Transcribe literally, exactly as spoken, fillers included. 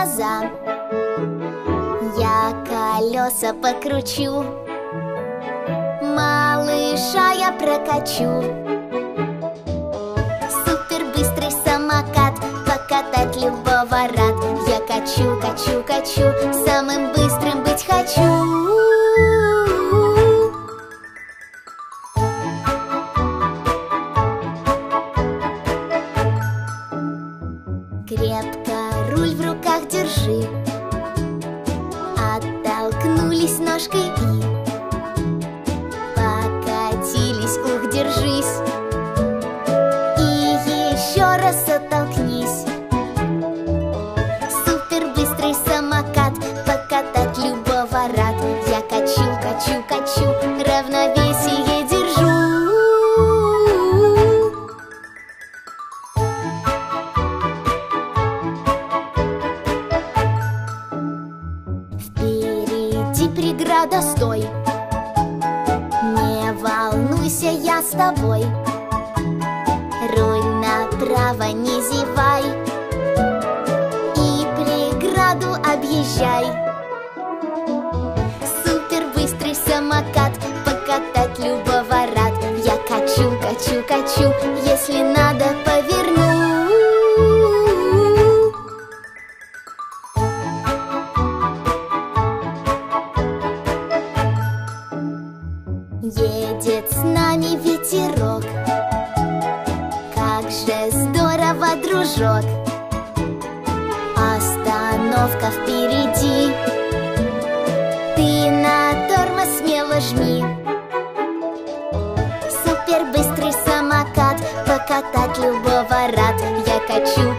глаза. Я колеса покручу, малыша я прокачу. Супербыстрый самокат, покатать любого рад. Я качу, качу, качу, самым быстрым быть хочу. Крепко руль в руках держи, оттолкнулись ножкой и покатились, ух, держись. И еще раз оттолкнись. Супербыстрый самокат, покатать любого рад. Я качу, качу, качу, равновесие держу. Впереди преграда, стой, не волнуйся, я с тобой. Руль направо, не зевай, и преграду объезжай. Супербыстрый самокат, покатать любого рад. Я качу, качу, качу, если надо, поверну. Едет с нами ветерок, как же здорово, дружок. Остановка впереди, ты на тормоз смело жми. Супербыстрый самокат, покатать любого рад. Я качу,